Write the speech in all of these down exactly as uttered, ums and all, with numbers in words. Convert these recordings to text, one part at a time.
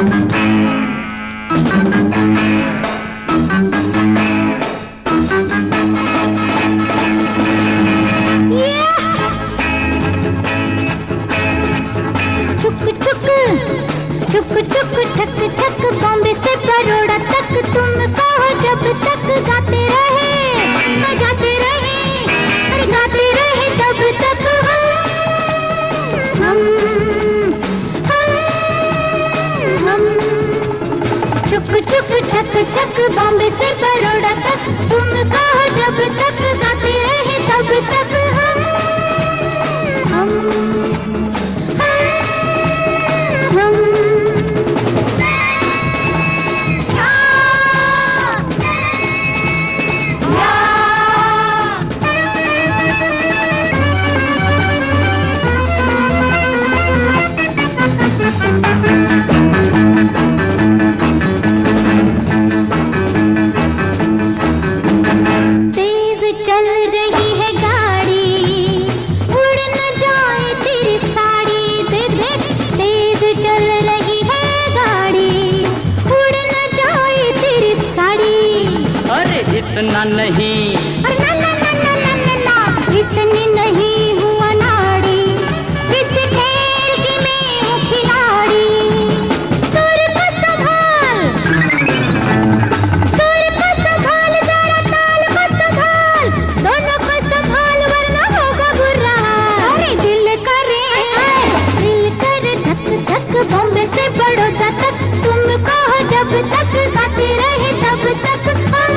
चुक चुक ठक ठक बॉम्बे से बरोड़ा तक तुम कहो जब तक गाते रहे, गाते रहे, अरे गाते रहे तब तक हम हम हम चुक चुक ठक ठक बॉम्बे से बरोड़ा तक तुम कहो जब तक गाते रहे तब तक हम हम इतना नहीं, ना ना ना ना ना ना ना इतनी नहीं हुआ नाड़ी, इस खेल की मैं हूँ खिलाड़ी। सुर को संभाल, सुर को संभाल, जरा ताल को संभाल, दोनों को संभाल वरना होगा बुरा। अरे दिल करे, दिल करे धक धक बॉम्बे से बड़ौदा तक तुम कहो जब तक गाते रहे तब तक हम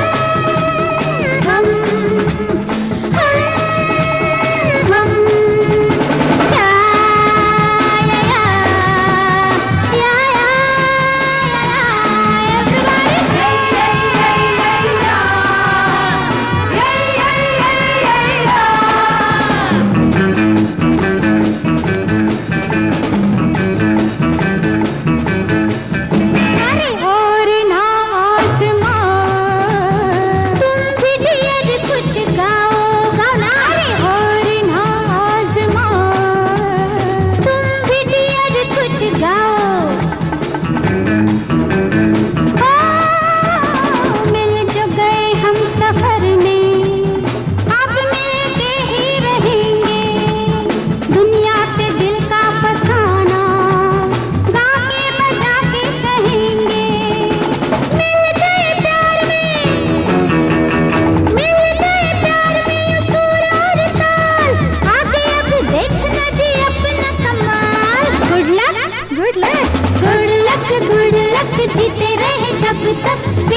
गुड लक, गुड लक जीते रहे जब तक